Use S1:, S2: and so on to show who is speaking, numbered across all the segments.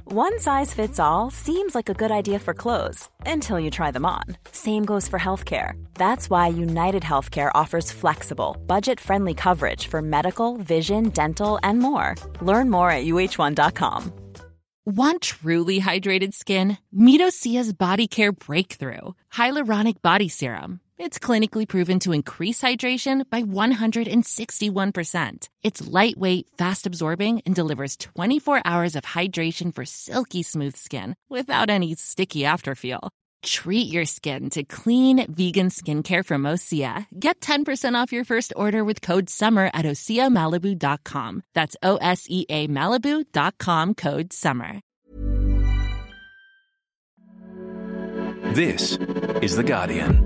S1: One size fits all seems like a good idea for clothes until you try them on. Same goes for healthcare. That's why United Healthcare offers flexible, budget-friendly coverage for medical, vision, dental, and more. Learn more at uh1.com.
S2: Want truly hydrated skin? Meet Osea's Body Care Breakthrough Hyaluronic Body Serum. It's clinically proven to increase hydration by 161%. It's lightweight, fast-absorbing, and delivers 24 hours of hydration for silky smooth skin without any sticky afterfeel. Treat your skin to clean, vegan skincare from Osea. Get 10% off your first order with code SUMMER at OseaMalibu.com. That's OSEA Malibu.com, code SUMMER.
S3: This is The Guardian.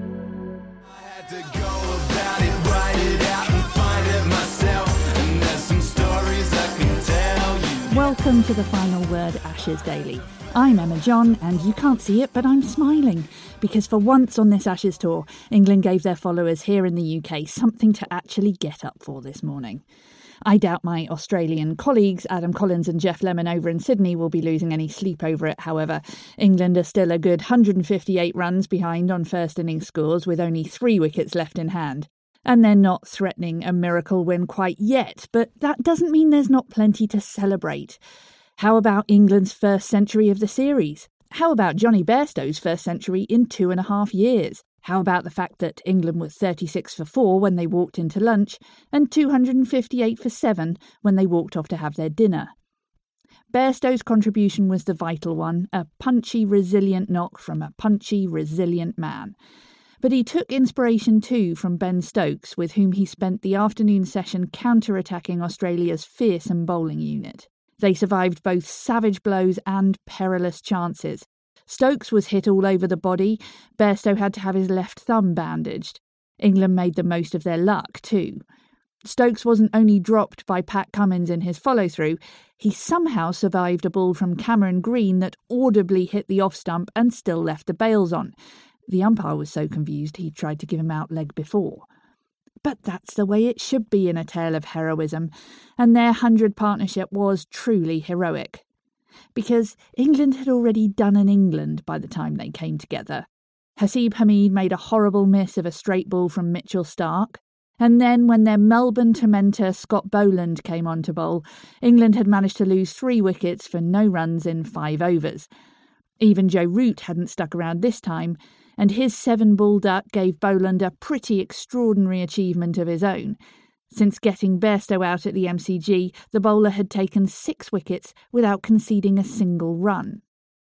S4: Welcome to the Final Word Ashes Daily. I'm Emma John, and you can't see it, but I'm smiling, because for once on this Ashes tour, England gave their followers here in the UK something to actually get up for this morning. I doubt my Australian colleagues, Adam Collins and Geoff Lemon over in Sydney, will be losing any sleep over it, however. England are still a good 158 runs behind on first innings scores with only 3 wickets left in hand. And they're not threatening a miracle win quite yet, but that doesn't mean there's not plenty to celebrate. How about England's first century of the series? How about Jonny Bairstow's first century in 2.5 years? How about the fact that England was 36 for 4 when they walked into lunch and 258 for 7 when they walked off to have their dinner? Bairstow's contribution was the vital one, a punchy, resilient knock from a punchy, resilient man. But he took inspiration too from Ben Stokes, with whom he spent the afternoon session counter-attacking Australia's fearsome bowling unit. They survived both savage blows and perilous chances. Stokes was hit all over the body. Bairstow had to have his left thumb bandaged. England made the most of their luck too. Stokes wasn't only dropped by Pat Cummins in his follow-through, he somehow survived a ball from Cameron Green that audibly hit the off-stump and still left the bails on. The umpire was so confused he tried to give him out leg before. But that's the way it should be in a tale of heroism, and their 100 partnership was truly heroic. Because England had already done an England by the time they came together. Haseeb Hameed made a horrible miss of a straight ball from Mitchell Starc, and then when their Melbourne tormentor Scott Boland came on to bowl, England had managed to lose 3 wickets for no runs in 5 overs. Even Joe Root hadn't stuck around this time, and his 7-ball duck gave Boland a pretty extraordinary achievement of his own. Since getting Bairstow out at the MCG, the bowler had taken 6 wickets without conceding a single run.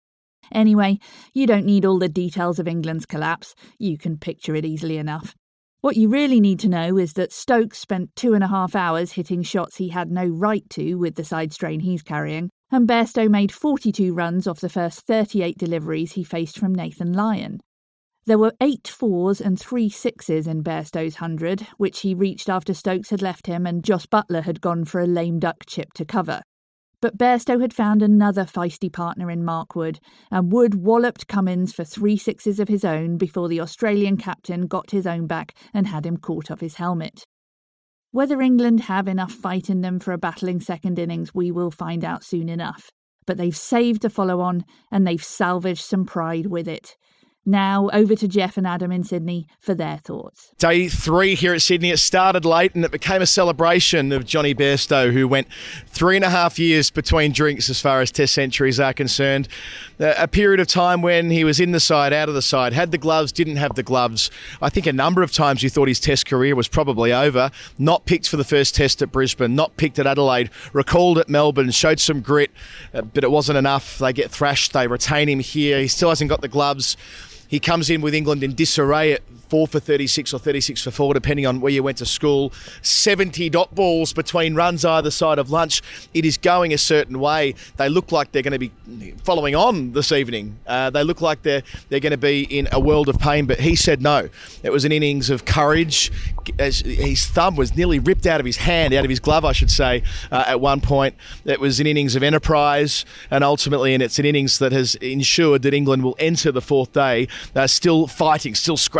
S4: Anyway, you don't need all the details of England's collapse. You can picture it easily enough. What you really need to know is that Stokes spent 2.5 hours hitting shots he had no right to with the side strain he's carrying, and Bairstow made 42 runs off the first 38 deliveries he faced from Nathan Lyon. There were 8 4s and 3 6s in Bairstow's 100, which he reached after Stokes had left him and Jos Buttler had gone for a lame duck chip to cover. But Bairstow had found another feisty partner in Mark Wood, and Wood walloped Cummins for 3 6s of his own before the Australian captain got his own back and had him caught off his helmet. Whether England have enough fight in them for a battling second innings, we will find out soon enough. But they've saved the follow-on, and they've salvaged some pride with it. Now, over to Geoff and Adam in Sydney for their thoughts.
S5: Day 3 here at Sydney. It started late and it became a celebration of Jonny Bairstow, who went 3.5 years between drinks as far as Test centuries are concerned. A period of time when he was in the side, out of the side, had the gloves, didn't have the gloves. I think a number of times you thought his Test career was probably over. Not picked for the first Test at Brisbane, not picked at Adelaide, recalled at Melbourne, showed some grit, but it wasn't enough. They get thrashed, they retain him here. He still hasn't got the gloves. He comes in with England in disarray at 4 for 36 or 36 for 4, depending on where you went to school. 70 dot balls between runs either side of lunch. It is going a certain way. They look like they're going to be following on this evening. They look like they're going to be in a world of pain, but he said no. It was an innings of courage. As his thumb was nearly ripped out of his hand, out of his glove, I should say, at one point. It was an innings of enterprise, and ultimately, and it's an innings that has ensured that England will enter the 4th day still fighting, still scrapping.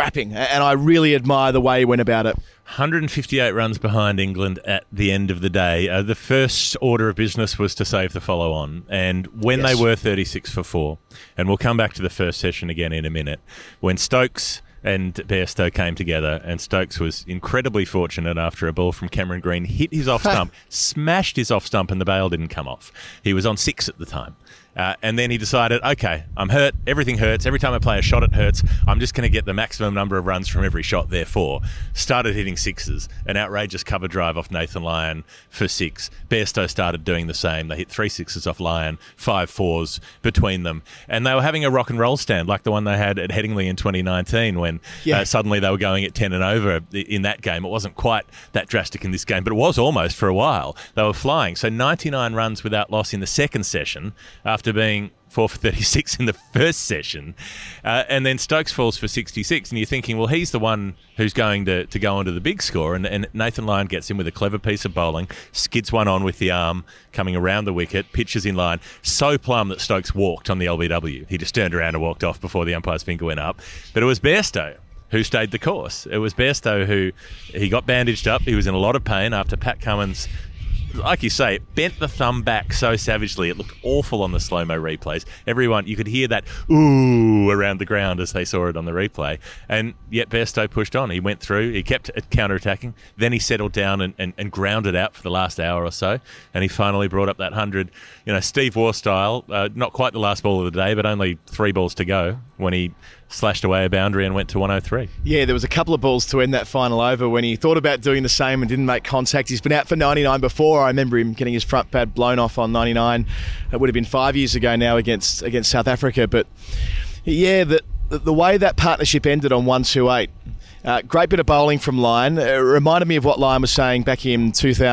S5: and I really admire the way he went about it.
S3: 158 runs behind England at the end of the day. The first order of business was to save the follow-on, and when they were 36 for 4, and we'll come back to the first session again in a minute, when Stokes and Bairstow came together, and Stokes was incredibly fortunate after a ball from Cameron Green hit his off stump, smashed his off stump, and the bail didn't come off. He was on 6 at the time. And then he decided, okay, I'm hurt, everything hurts, every time I play a shot it hurts, I'm just going to get the maximum number of runs from every shot, therefore. Started hitting sixes, an outrageous cover drive off Nathan Lyon for 6. Bairstow started doing the same. They hit 3 sixes off Lyon, 5 fours between them. And they were having a rock and roll stand like the one they had at Headingley in 2019 when suddenly they were going at 10 and over in that game. It wasn't quite that drastic in this game, but it was almost for a while. They were flying. So 99 runs without loss in the second session after being 4 for 36 in the first session. And then Stokes falls for 66, and you're thinking, well, he's the one who's going to go onto the big score. And Nathan Lyon gets in with a clever piece of bowling, skids one on with the arm coming around the wicket, pitches in line, so plumb that Stokes walked on the LBW. He just turned around and walked off before the umpire's finger went up. But it was Bairstow who stayed the course. It was Bairstow who he got bandaged up. He was in a lot of pain after Pat Cummins, like you say, bent the thumb back so savagely. It looked awful on the slow-mo replays. Everyone, you could hear that ooh around the ground as they saw it on the replay. And yet Bairstow pushed on. He went through. He kept counter-attacking. Then he settled down and grounded out for the last hour or so. And he finally brought up that 100. You know, Steve Waugh style, not quite the last ball of the day, but only 3 balls to go when he slashed away a boundary and went to 103.
S5: Yeah, there was a couple of balls to end that final over when he thought about doing the same and didn't make contact. He's been out for 99 before. I remember him getting his front pad blown off on 99. It would have been 5 years ago now against South Africa. But yeah, the way that partnership ended on 128, great bit of bowling from Lyon. It reminded me of what Lyon was saying back in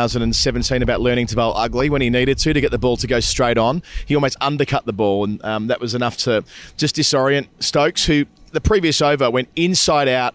S5: 2017 about learning to bowl ugly when he needed to get the ball to go straight on. He almost undercut the ball, and that was enough to just disorient Stokes, who the previous over went inside out,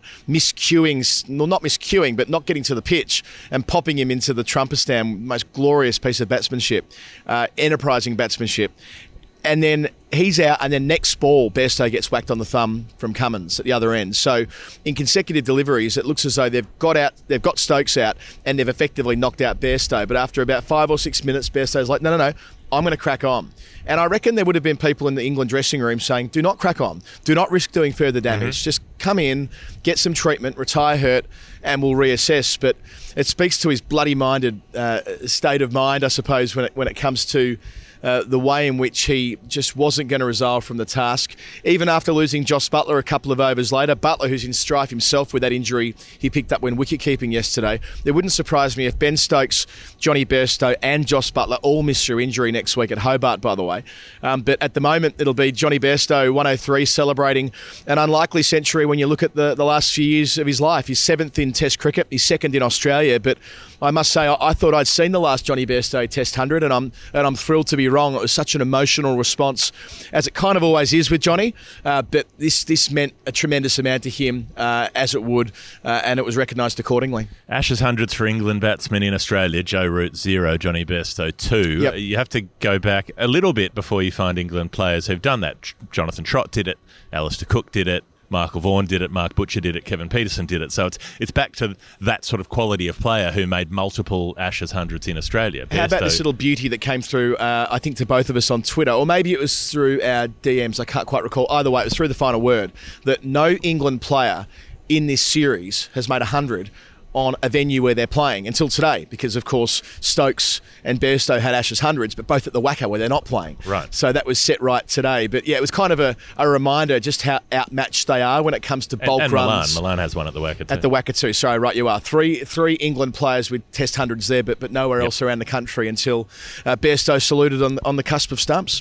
S5: not miscuing, but not getting to the pitch and popping him into the Trumpistan. Most glorious piece of batsmanship, enterprising batsmanship. And then he's out, and then next ball, Bairstow gets whacked on the thumb from Cummins at the other end. So in consecutive deliveries, it looks as though they've got Stokes out, and they've effectively knocked out Bairstow. But after about 5 or 6 minutes, Bairstow's like, no, I'm going to crack on. And I reckon there would have been people in the England dressing room saying, do not crack on. Do not risk doing further damage. Just come in, get some treatment, retire hurt, and we'll reassess. But it speaks to his bloody-minded state of mind, I suppose, when it comes to the way in which he just wasn't going to resolve from the task. Even after losing Jos Buttler a couple of overs later, Buttler, who's in strife himself with that injury he picked up when wicket-keeping yesterday, it wouldn't surprise me if Ben Stokes, Johnny Bairstow and Jos Buttler all miss through injury next week at Hobart, by the way. But at the moment, it'll be Johnny Bairstow, 103, celebrating an unlikely century when you look at the last few years of his life. He's 7th in Test cricket, he's 2nd in Australia, but I must say, I thought I'd seen the last Johnny Bairstow Test 100, and I'm thrilled to be wrong. It was such an emotional response, as it kind of always is with Johnny, but this meant a tremendous amount to him, as it would, and it was recognised accordingly.
S3: Ashes hundreds for England batsmen in Australia: Joe Root 0, Johnny Bairstow 2.
S5: Yep.
S3: You have to go back a little bit before you find England players who've done that. Jonathan Trott did it, Alistair Cook did it, Michael Vaughan did it, Mark Butcher did it, Kevin Peterson did it. So it's back to that sort of quality of player who made multiple Ashes hundreds in Australia.
S5: How about this little beauty that came through, I think, to both of us on Twitter, or maybe it was through our DMs, I can't quite recall. Either way, it was through the final word, that no England player in this series has made 100 on a venue where they're playing until today, because of course Stokes and Bairstow had Ashes hundreds, but both at the WACA where they're not playing.
S3: Right.
S5: So that was set right today. But yeah, it was kind of a reminder just how outmatched they are when it comes to bulk runs.
S3: Milan has one at the WACA too.
S5: At the WACA too. Sorry, right you are. Three England players with Test hundreds there, but nowhere else around the country until Bairstow saluted on the cusp of stumps.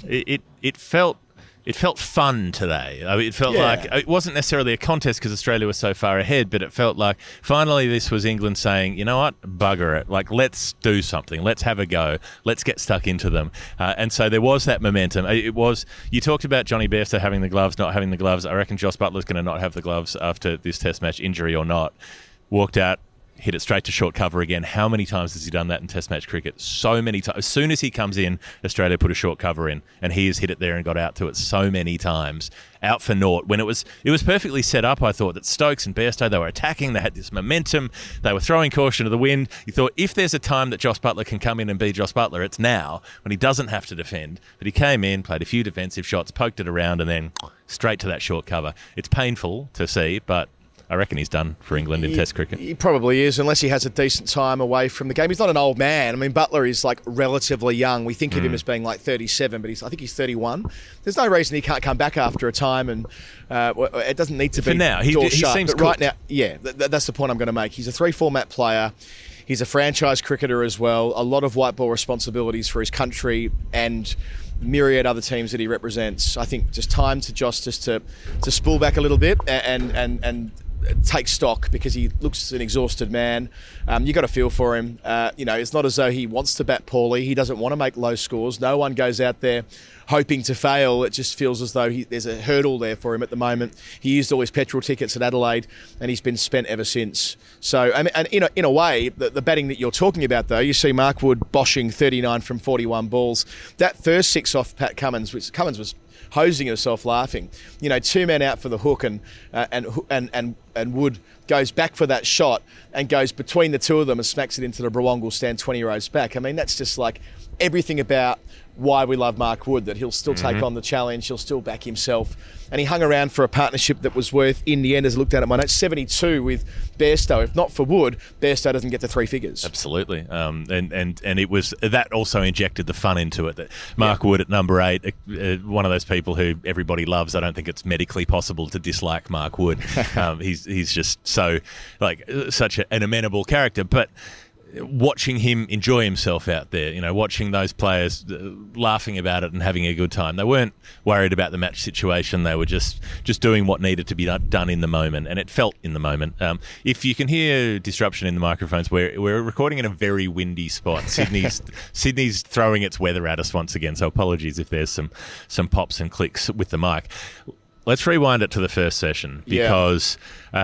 S3: It felt fun today. I mean, it felt like it wasn't necessarily a contest because Australia was so far ahead, but it felt like finally this was England saying, you know what, bugger it. Like, let's do something. Let's have a go. Let's get stuck into them. And so there was that momentum. You talked about Johnny Bairstow having the gloves, not having the gloves. I reckon Jos Buttler's going to not have the gloves after this Test match, injury or not. Walked out hit it straight to short cover again. How many times has he done that in Test match cricket? So many times. As soon as he comes in, Australia put a short cover in, and he has hit it there and got out to it so many times. Out for naught. When it was perfectly set up, I thought that Stokes and Bairstow, they were attacking, they had this momentum, they were throwing caution to the wind. You thought, if there's a time that Jos Buttler can come in and be Jos Buttler, it's now, when he doesn't have to defend. But he came in, played a few defensive shots, poked it around, and then straight to that short cover. It's painful to see, but I reckon he's done for England in Test cricket.
S5: He probably is, unless he has a decent time away from the game. He's not an old man. I mean, Buttler is like relatively young. We think of him as being like 37, but I think he's 31. There's no reason he can't come back after a time, and it doesn't need to be
S3: for now. He seems
S5: but right now, yeah, that's the point I'm going to make. He's a 3-format player. He's a franchise cricketer as well. A lot of white ball responsibilities for his country and myriad other teams that he represents. I think just time to Jos just to spool back a little bit and take stock, because he looks an exhausted man. You got to feel for him. It's not as though he wants to bat poorly. He doesn't want to make low scores. No one goes out there hoping to fail. It just feels as though there's a hurdle there for him at the moment. He used all his petrol tickets at Adelaide, and he's been spent ever since. So, and in a way, the batting that you're talking about, though, you see Mark Wood boshing 39 from 41 balls. That first 6 off Pat Cummins, which Cummins was hosing herself laughing. 2 men out for the hook, and Wood goes back for that shot and goes between the two of them and smacks it into the Brawongle stand 20 rows back. I mean, that's just like everything about why we love Mark Wood, that he'll still take on the challenge, he'll still back himself. And he hung around for a partnership that was worth, in the end, as I looked at it, my notes, 72 with Bairstow. If not for Wood, Bairstow doesn't get to 3 figures.
S3: Absolutely. And it was that also injected the fun into it. That Mark Wood at number 8, one of those people who everybody loves. I don't think it's medically possible to dislike Mark Wood. He's just so such an amenable character, but watching him enjoy himself out there, watching those players laughing about it and having a good time. They weren't worried about the match situation. They were just doing what needed to be done in the moment, and it felt in the moment. If you can hear disruption in the microphones, we're recording in a very windy spot. Sydney's throwing its weather at us once again, so apologies if there's some pops and clicks with the mic. Let's rewind it to the first session, because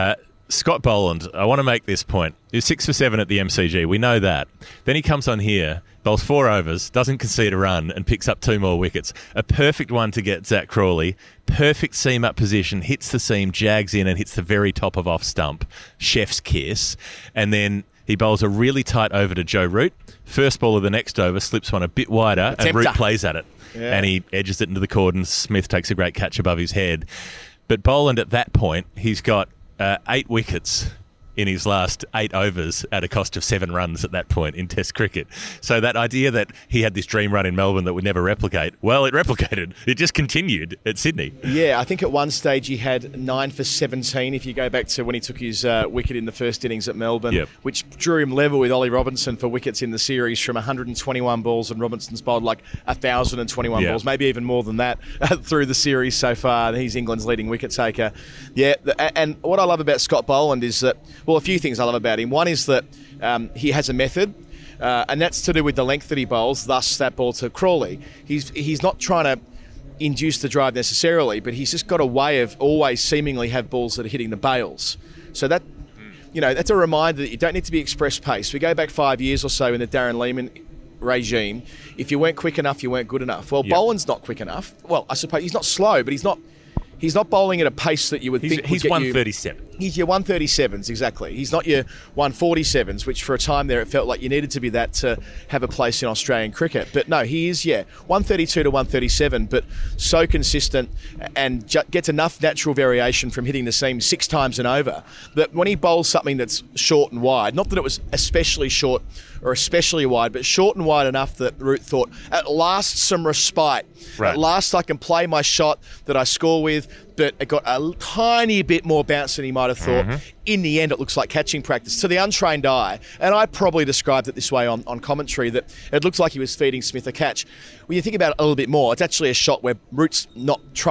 S3: Scott Boland, I want to make this point. He was 6 for 7 at the MCG. We know that. Then he comes on here, bowls 4 overs, doesn't concede a run, and picks up 2 more wickets. A perfect one to get Zach Crawley. Perfect seam-up position, hits the seam, jags in, and hits the very top of off stump. Chef's kiss. And then he bowls a really tight over to Joe Root. First ball of the next over, slips one a bit wider, and Root plays at it. Yeah. And he edges it into the cordon. Smith takes a great catch above his head. But Boland, at that point, he's got 8 wickets in his last 8 overs at a cost of 7 runs at that point in Test cricket. So that idea that he had this dream run in Melbourne that would never replicate, well, it replicated. It just continued at Sydney. Yeah,
S5: I think at one stage he had 9 for 17, if you go back to when he took his wicket in the first innings at Melbourne, which drew him level with Ollie Robinson for wickets in the series from 121 balls, and Robinson's bowled like 1,021 balls, maybe even more than that through the series so far. He's England's leading wicket taker. Yeah, and what I love about Scott Boland is that, well, a few things I love about him. One is that he has a method, and that's to do with the length that he bowls, thus that ball to Crawley. He's not trying to induce the drive necessarily, but he's just got a way of always seemingly have balls that are hitting the bails. So that, that's a reminder that you don't need to be express pace. We go back 5 years or so in the Darren Lehmann regime. If you weren't quick enough, you weren't good enough. Well, Boland's not quick enough. Well, I suppose he's not slow, but he's not bowling at a pace that you would think would
S3: he's
S5: get
S3: 137.
S5: He's your 137s, exactly. He's not your 147s, which for a time there it felt like you needed to be that to have a place in Australian cricket. But no, he is, 132 to 137, but so consistent and gets enough natural variation from hitting the seam 6 times and over that when he bowls something that's short and wide, not that it was especially short or especially wide, but short and wide enough that Root thought, at last some respite. Right. At last I can play my shot that I score with, but it got a tiny bit more bounce than he might have thought. In the end, it looks like catching practice to the untrained eye. And I probably described it this way on commentary, that it looks like he was feeding Smith a catch. When you think about it a little bit more, it's actually a shot where Root's not trying to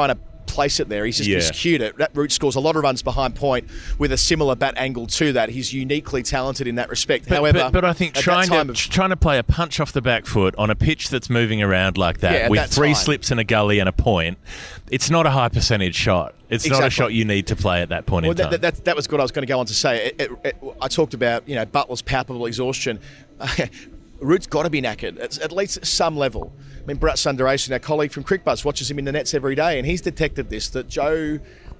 S5: place it there. He's just miscued it. That Root scores a lot of runs behind point with a similar bat angle to that. He's uniquely talented in that respect. However,
S3: but I think trying to play a punch off the back foot on a pitch that's moving around like that with three slips and a gully and a point, it's not a high percentage shot. It's not a shot you need to play at that point in time.
S5: That was what I was going to go on to say. I talked about Butler's palpable exhaustion. Root's got to be knackered, at least at some level. I mean, Bharat Sundaresan, our colleague from Crickbuzz, watches him in the nets every day, and he's detected this, that Joe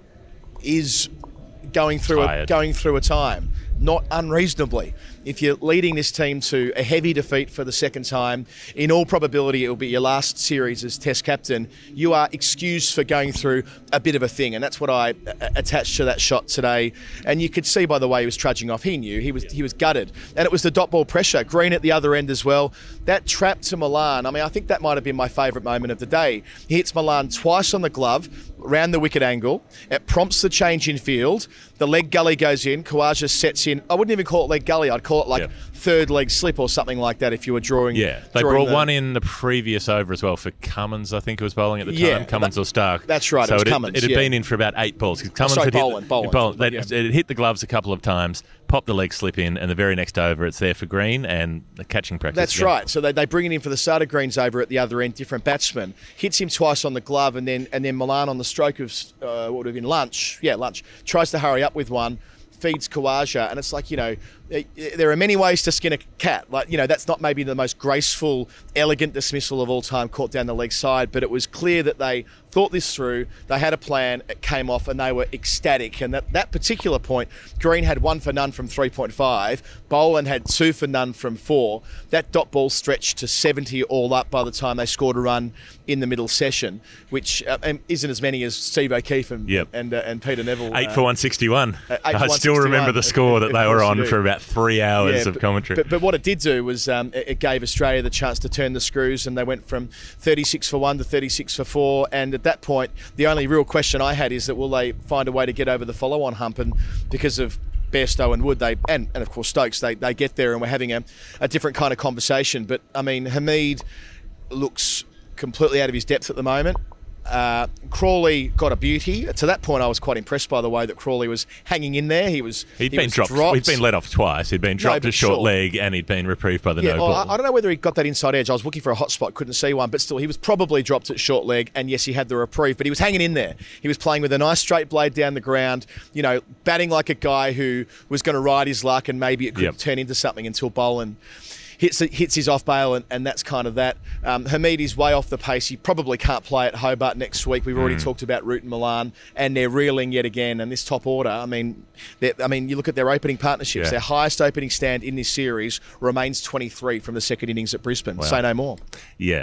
S5: is going through a time, not unreasonably. If you're leading this team to a heavy defeat for the second time, in all probability it will be your last series as Test captain, you are excused for going through a bit of a thing. And that's what I attached to that shot today. And you could see by the way he was trudging off, he knew he was gutted. And it was the dot ball pressure. Green at the other end as well. That trap to Malan, I think that might have been my favourite moment of the day. He hits Malan twice on the glove, round the wicket angle. It prompts the change in field. The leg gully goes in. Khawaja sets in. I wouldn't even call it leg gully. I'd call it third leg slip or something like that if you were drawing.
S3: Yeah, they brought one in the previous over as well for Cummins, I think it was bowling at the time. Cummins or Stark.
S5: That's right,
S3: so
S5: it was Cummins.
S3: It had been in for about 8 balls. Cummins had
S5: Boland.
S3: It hit the gloves a couple of times, popped the leg slip in, and the very next over it's there for Green and the catching practice.
S5: That's again. Right. So they bring it in for the start of Green's over at the other end, different batsman. Hits him twice on the glove, and then Malan on the stroke of what would have been lunch. Yeah, lunch. Tries to hurry up with one. Feeds Khawaja, and it's like, there are many ways to skin a cat. That's not maybe the most graceful, elegant dismissal of all time caught down the leg side, but it was clear that they thought this through, they had a plan, it came off, and they were ecstatic. And that particular point, Green had 1 for none from 3.5, Boland had 2 for none from 4. That dot ball stretched to 70 all up by the time they scored a run in the middle session, which isn't as many as Steve O'Keefe and Peter Neville.
S3: 8 for 161. I still remember the score that they were on for about 3 hours of commentary.
S5: But what it did do was it gave Australia the chance to turn the screws, and they went from 36 for 1 to 36 for 4. And at that point, the only real question I had is that will they find a way to get over the follow-on hump? And because of Bairstow and Wood, and of course Stokes, they get there, and we're having a different kind of conversation. But Hamid looks completely out of his depth at the moment. Crawley got a beauty. To that point, I was quite impressed by the way that Crawley was hanging in there. He'd been
S3: dropped. He'd been let off twice. He'd been dropped to short leg, and he'd been reprieved by the no ball.
S5: I don't know whether he got that inside edge. I was looking for a hot spot, couldn't see one, but still, he was probably dropped at short leg, and yes, he had the reprieve, but he was hanging in there. He was playing with a nice straight blade down the ground, batting like a guy who was going to ride his luck, and maybe it could turn into something until Boland hits his off bail, and that's kind of that. Hamid is way off the pace. He probably can't play at Hobart next week. We've already talked about Root and Malan, and they're reeling yet again. And this top order, you look at their opening partnerships. Their highest opening stand in this series remains 23 from the second innings at Brisbane. Wow. Say no more.
S3: Yeah.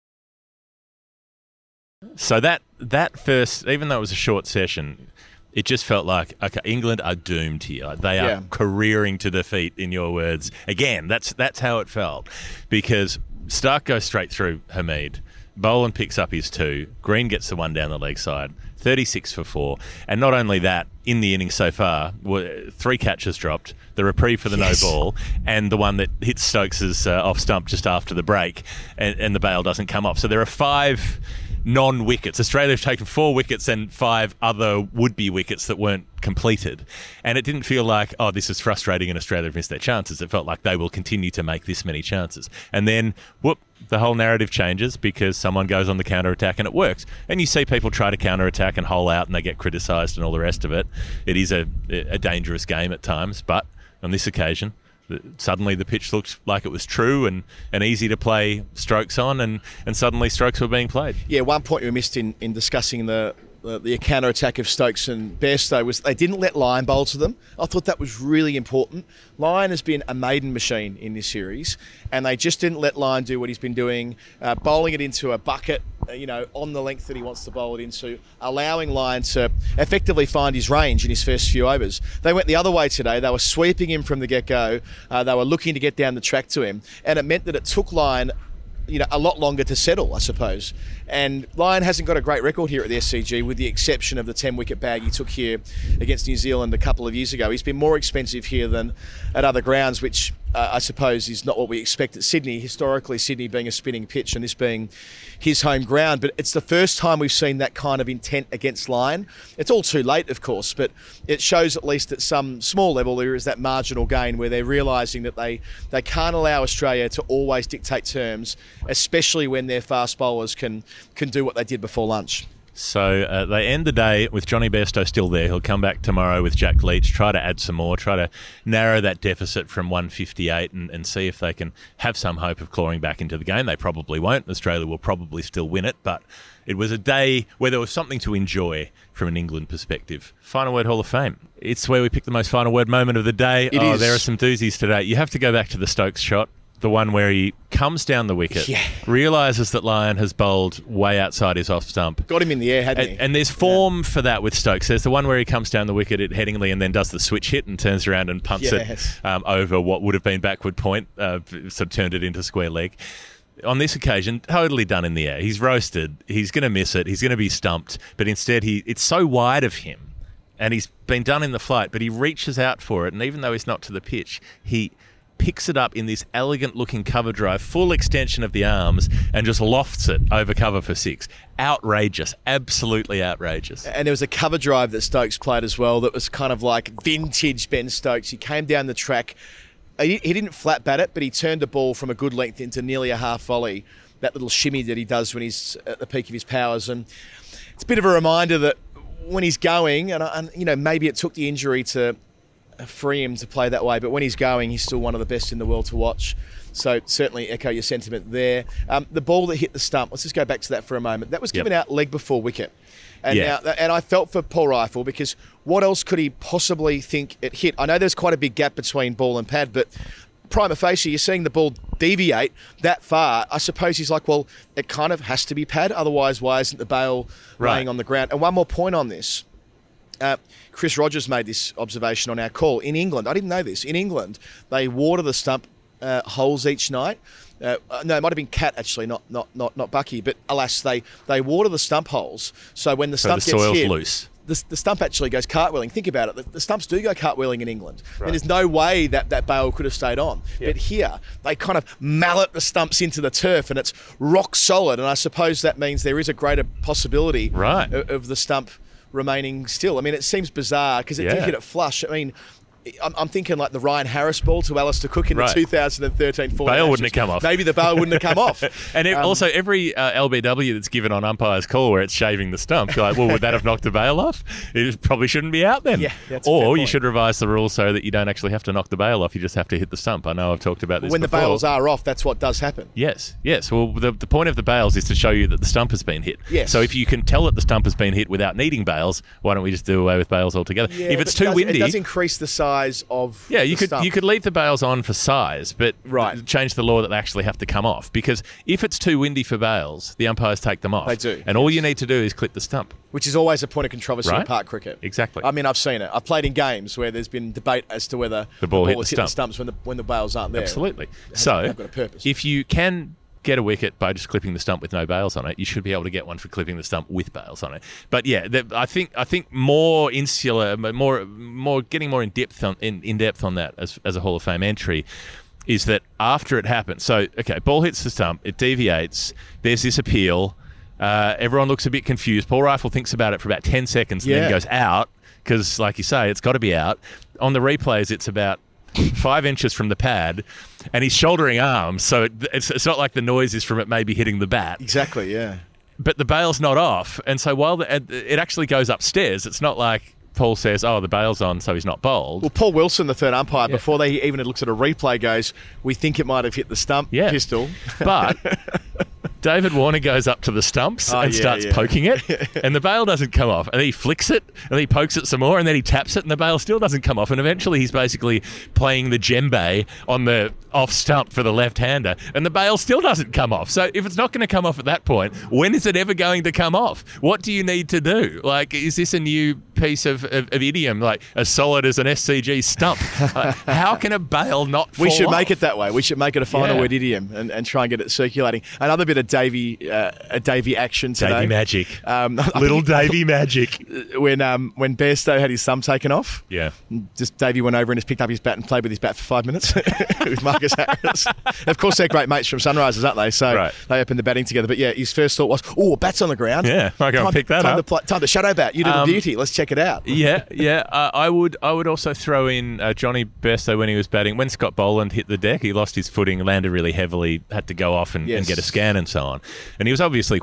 S3: So that first, even though it was a short session, it just felt like, okay, England are doomed here. They are careering to defeat, in your words. Again, that's how it felt. Because Stark goes straight through Hamid. Boland picks up his 2. Green gets the 1 down the leg side. 36 for 4. And not only that, in the innings so far, 3 catches dropped, the reprieve for the no ball, and the one that hits Stokes' off stump just after the break, and the bail doesn't come off. So there are 5 non-wickets. Australia have taken 4 wickets and 5 other would-be wickets that weren't completed. And it didn't feel like, this is frustrating and Australia have missed their chances. It felt like they will continue to make this many chances. And then, the whole narrative changes because someone goes on the counter-attack and it works. And you see people try to counter-attack and hole out and they get criticised and all the rest of it. It is a dangerous game at times, but on this occasion, suddenly the pitch looked like it was true and easy to play strokes on, and suddenly strokes were being played. Yeah,
S5: one point we missed in discussing the counter-attack of Stokes and Bairstow was they didn't let Lyon bowl to them. I thought that was really important. Lyon has been a maiden machine in this series, and they just didn't let Lyon do what he's been doing, bowling it into a bucket, on the length that he wants to bowl it into, allowing Lyon to effectively find his range in his first few overs. They went the other way today. They were sweeping him from the get-go. They were looking to get down the track to him, and it meant that it took Lyon a lot longer to settle, I suppose. And Lyon hasn't got a great record here at the SCG, with the exception of the 10-wicket bag he took here against New Zealand a couple of years ago. He's been more expensive here than at other grounds, which I suppose, is not what we expect at Sydney. Historically, Sydney being a spinning pitch and this being his home ground. But it's the first time we've seen that kind of intent against Lyon. It's all too late, of course, but it shows at least at some small level there is that marginal gain where they're realising that they can't allow Australia to always dictate terms, especially when their fast bowlers can do what they did before lunch.
S3: So they end the day with Johnny Bairstow still there. He'll come back tomorrow with Jack Leach, try to add some more, try to narrow that deficit from 158 and see if they can have some hope of clawing back into the game. They probably won't. Australia will probably still win it, but it was a day where there was something to enjoy from an England perspective. Final Word Hall of Fame. It's where we pick the most final word moment of the day.
S5: It is.
S3: There are some doozies today. You have to go back to the Stokes shot. The one where he comes down the wicket, realises that Lyon has bowled way outside his off stump.
S5: Got him in the air, hadn't he?
S3: And there's form for that with Stokes. There's the one where he comes down the wicket at Headingley and then does the switch hit and turns around and punts it over what would have been backward point, sort of turned it into square leg. On this occasion, totally done in the air. He's roasted. He's going to miss it. He's going to be stumped. But instead, it's so wide of him and he's been done in the flight, but he reaches out for it. And even though he's not to the pitch, he picks it up in this elegant-looking cover drive, full extension of the arms, and just lofts it over cover for 6. Outrageous. Absolutely outrageous.
S5: And there was a cover drive that Stokes played as well that was kind of like vintage Ben Stokes. He came down the track. He didn't flat bat it, but he turned the ball from a good length into nearly a half volley. That little shimmy that he does when he's at the peak of his powers. And it's a bit of a reminder that when he's going, and you know, maybe it took the injury to free him to play that way, but when he's going, he's still one of the best in the world to watch. So certainly echo your sentiment there. The ball that hit the stump, let's just go back to that for a moment. That was given out leg before wicket. And and I felt for Paul Rifle, because what else could he possibly think it hit? I know there's quite a big gap between ball and pad, but prima facie, you're seeing the ball deviate that far. I suppose he's like, well, it kind of has to be pad, otherwise why isn't the bail laying on the ground? And one more point on this. Chris Rogers made this observation on our call. In England, I didn't know this, in England, they water the stump holes each night. No, it might have been Cat actually, not Bucky, but alas, they water the stump holes. So when the stump gets hit,
S3: loose.
S5: The stump actually goes cartwheeling. Think about it. The stumps do go cartwheeling in England. Right. And there's no way that bail could have stayed on. Yep. But here, they kind of mallet the stumps into the turf and it's rock solid. And I suppose that means there is a greater possibility of the stump remaining still. I mean, it seems bizarre because it did hit it flush. I mean, I'm thinking like the Ryan Harris ball to Alistair Cook in the 2013-14.
S3: Bail wouldn't have come off.
S5: Maybe the bail wouldn't have come off.
S3: And also every LBW that's given on umpire's call where it's shaving the stump, you're like, well, would that have knocked the bail off? It probably shouldn't be out then.
S5: Yeah, that's
S3: or you should revise the rules so that you don't actually have to knock the bail off. You just have to hit the stump. I know I've talked about this
S5: when
S3: before.
S5: The bails are off, that's what does happen.
S3: Yes. Well, the point of the bails is to show you that the stump has been hit.
S5: Yes.
S3: So if you can tell that the stump has been hit without needing bails, why don't we just do away with bails altogether?
S5: Yeah,
S3: if it's too windy...
S5: It does increase the size of...
S3: Yeah, you could leave the bails on for size, but change the law that they actually have to come off. Because if it's too windy for bails, the umpires take them off.
S5: They do.
S3: And all you need to do is clip the stump.
S5: Which is always a point of controversy in park cricket.
S3: Exactly.
S5: I mean, I've seen it. I've played in games where there's been debate as to whether
S3: the ball hit
S5: the stumps when the bails aren't there.
S3: Absolutely. So, if you can get a wicket by just clipping the stump with no bails on it, you should be able to get one for clipping the stump with bails on it. But yeah, I think more insular, more getting more in depth on that as a Hall of Fame entry is that after it happens. So okay, ball hits the stump, it deviates. There's this appeal. Everyone looks a bit confused. Paul Rifle thinks about it for about 10 seconds and then goes out because, like you say, it's got to be out. On the replays, it's about 5 inches from the pad, and he's shouldering arms, so it's not like the noise is from it maybe hitting the bat.
S5: Exactly, yeah.
S3: But the bail's not off, and so while it actually goes upstairs, it's not like Paul says, oh, the bail's on, so he's not bowled.
S5: Well, Paul Wilson, the third umpire, before they even had looked at a replay, goes, we think it might have hit the stump pistol.
S3: But David Warner goes up to the stumps and starts poking it, and the bail doesn't come off. And then he flicks it, and then he pokes it some more, and then he taps it, and the bail still doesn't come off. And eventually he's basically playing the djembe on the off stump for the left-hander, and the bail still doesn't come off. So if it's not going to come off at that point, when is it ever going to come off? What do you need to do? Like, is this a new piece of idiom, like as solid as an SCG stump? How can a bail not fall
S5: We should
S3: off?
S5: make it that way. We should make it a final word idiom and try and get it circulating. Another bit of Davey action today.
S3: Davey magic. Little Davey magic.
S5: When Bairstow had his thumb taken off, just Davey went over and just picked up his bat and played with his bat for 5 minutes with Marcus Harris. Of course, they're great mates from Sunrisers, aren't they? So they opened the batting together. But yeah, his first thought was, "Oh, bat's on the ground.
S3: Yeah, I go and pick that up.
S5: Time to shadow bat. You did a beauty. Let's check it out."
S3: I would also throw in Johnny Bairstow when he was batting. When Scott Boland hit the deck, he lost his footing, landed really heavily, had to go off and get a scan and so on. And he was obviously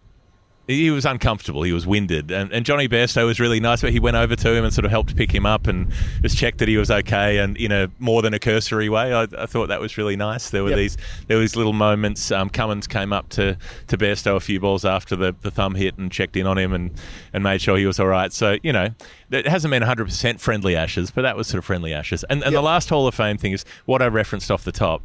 S3: he was uncomfortable. He was winded. And Johnny Bairstow was really nice, but he went over to him and sort of helped pick him up and just checked that he was okay, and in a more than a cursory way. I thought that was really nice. There were these little moments. Cummins came up to Bairstow a few balls after the thumb hit and checked in on him and made sure he was all right. So, it hasn't been 100% friendly Ashes, but that was sort of friendly Ashes. And the last Hall of Fame thing is what I referenced off the top.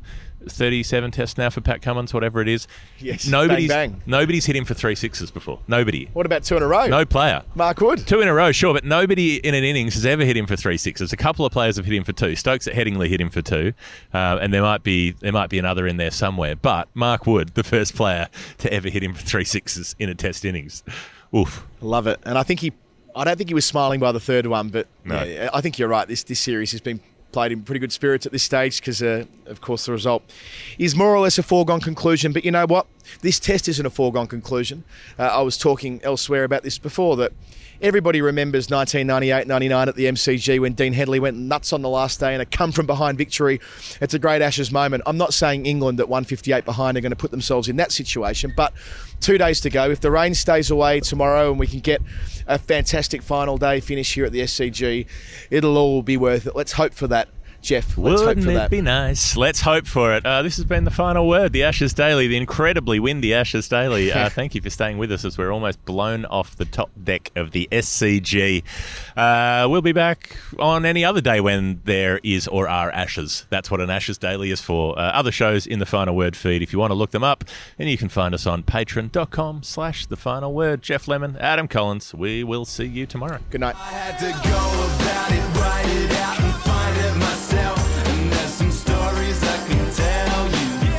S3: 37 tests now for Pat Cummins, whatever it is.
S5: Yes,
S3: nobody's hit him for 3 sixes before. Nobody.
S5: What about 2 in a row?
S3: No player.
S5: Mark Wood.
S3: 2 in a row, sure, but nobody in an innings has ever hit him for 3 sixes. A couple of players have hit him for 2. Stokes at Headingley hit him for 2, and there might be another in there somewhere. But Mark Wood, the first player to ever hit him for 3 sixes in a test innings. Oof.
S5: Love it. And I don't think he was smiling by the third one, but
S3: no.
S5: Yeah, I think you're right. This series has been played in pretty good spirits at this stage because, of course, the result is more or less a foregone conclusion. But you know what? This test isn't a foregone conclusion. I was talking elsewhere about this before, that everybody remembers 1998-99 at the MCG when Dean Headley went nuts on the last day and a come-from-behind victory. It's a great Ashes moment. I'm not saying England at 158 behind are going to put themselves in that situation, but 2 days to go. If the rain stays away tomorrow and we can get a fantastic final day finish here at the SCG, it'll all be worth it. Let's hope for that. Jeff, let's hope for that.
S3: Wouldn't it be nice? Let's hope for it. This has been the final word, the Ashes Daily, the incredibly windy Ashes Daily. Thank you for staying with us as we're almost blown off the top deck of the SCG. We'll be back on any other day when there is or are Ashes. That's what an Ashes Daily is for. Other shows in the Final Word feed, if you want to look them up, and you can find us on patreon.com/The Final Word. Jeff Lemon, Adam Collins, we will see you tomorrow.
S5: Good night.
S6: I had to go about it, write it out and find it myself. And there's some stories I can tell you.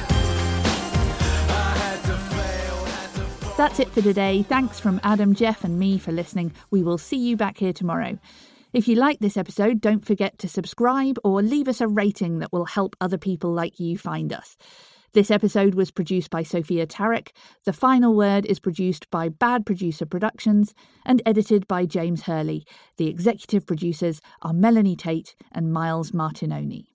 S6: I had to fail,
S4: That's it for today. Thanks from Adam, Jeff and me for listening. We will see you back here tomorrow. If you like this episode, don't forget to subscribe or leave us a rating that will help other people like you find us. This episode was produced by Sophia Tarek. The Final Word is produced by Bad Producer Productions and edited by James Hurley. The executive producers are Melanie Tate and Miles Martinoni.